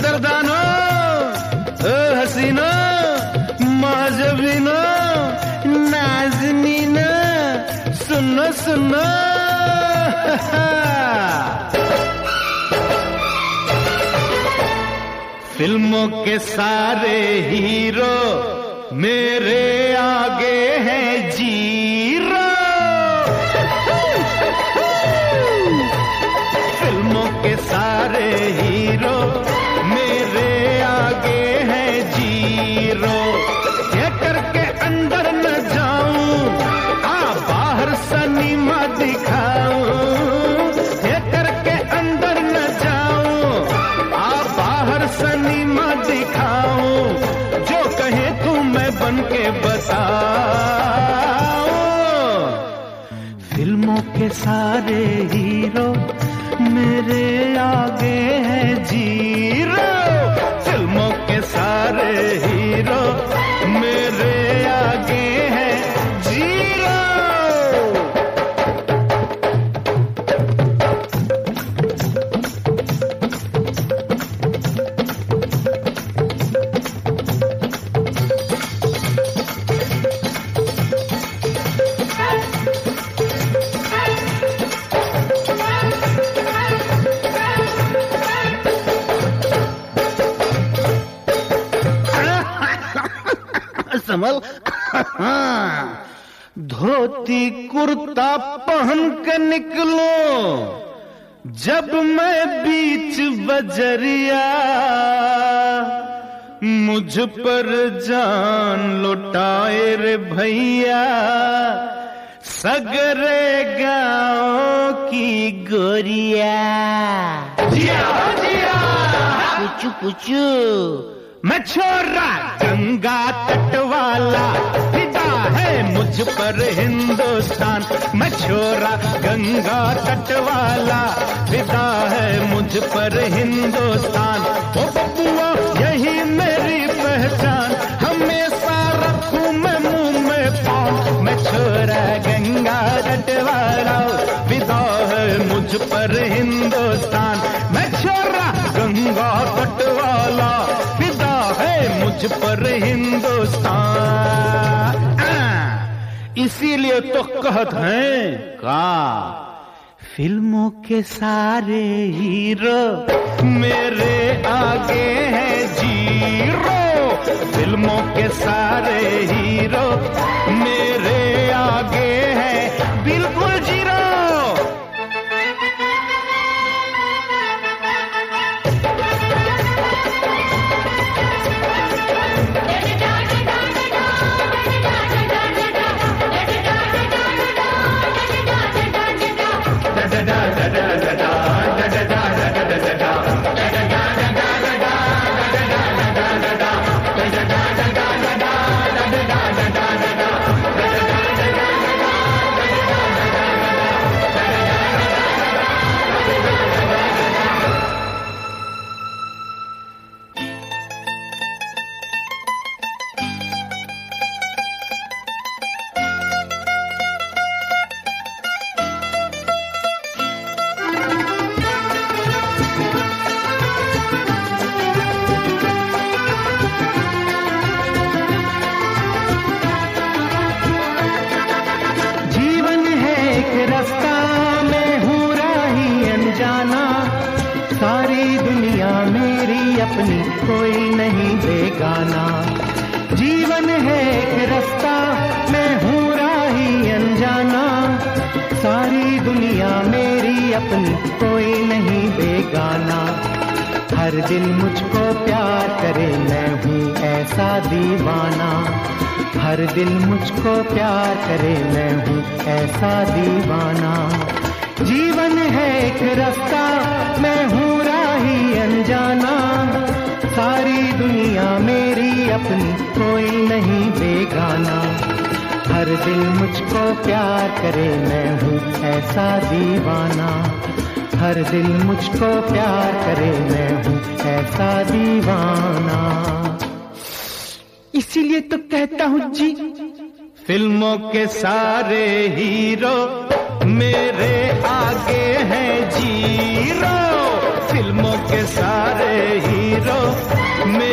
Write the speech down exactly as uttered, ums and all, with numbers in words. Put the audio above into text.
कदरदानो, ओ हसीनो, माजबीनो, नाज़नीनो, सुनो सुनो। फिल्मों के सारे हीरो मेरे आगे हैं जीरो। फिल्मों के सारे हीरो मेरे आगे हैं जीरो। थिएटर के अंदर न जाऊं, आ बाहर सिनेमा दिखाऊं। थिएटर के अंदर न जाऊं, आ बाहर सिनेमा दिखाऊं। जो कहे तू मैं बन के बताऊं। फिल्मों के सारे हीरो मेरे आगे हैं जीरो। फिल्मों के सारे हीरो मेरे आगे हैं जीरो। संभल। धोती कुर्ता पहन के निकलो जब मैं बीच बजरिया। मुझ पर जान लुटाए रे भैया, सगरे गाँव की गोरिया। जिया जिया कुछ कुछ मैं छोरा गंगा तट वाला, फिदा है मुझ पर हिंदुस्तान। मैं छोरा गंगा तट वाला, फिदा है मुझ पर हिंदुस्तान। ओ बबुआ यही मेरी पहचान, हमेशा रखूं मैं मुंह में पान। मैं छोरा गंगा तट वाला, फिदा है मुझ पर हिंदुस्तान। मैं छोरा गंगा तट वाला, मुझ पर हिंदुस्तान। इसीलिए तो कहत हैं का फिल्मों के सारे हीरो मेरे आगे हैं जीरो। फिल्मों के सारे हीरो मेरे आगे हैं बिल्कुल जीरो। अपनी कोई नहीं बेगाना। जीवन है एक रास्ता, मैं हूँ राही अनजाना। सारी दुनिया मेरी अपनी कोई नहीं बेगाना। हर दिल मुझको प्यार करे, मैं हूँ ऐसा दीवाना। हर दिल मुझको प्यार करे, मैं हूँ ऐसा दीवाना। जीवन है एक रास्ता, मैं हूँ राही अनजाना। सारी दुनिया मेरी अपनी कोई नहीं बेगाना। हर दिल मुझको प्यार करे, मैं हूँ ऐसा दीवाना। हर दिल मुझको प्यार करे, मैं हूँ ऐसा दीवाना। इसीलिए तो कहता हूँ जी, फिल्मों के सारे हीरो मेरे आगे हैं जीरो। फिल्मों के सारे हीरो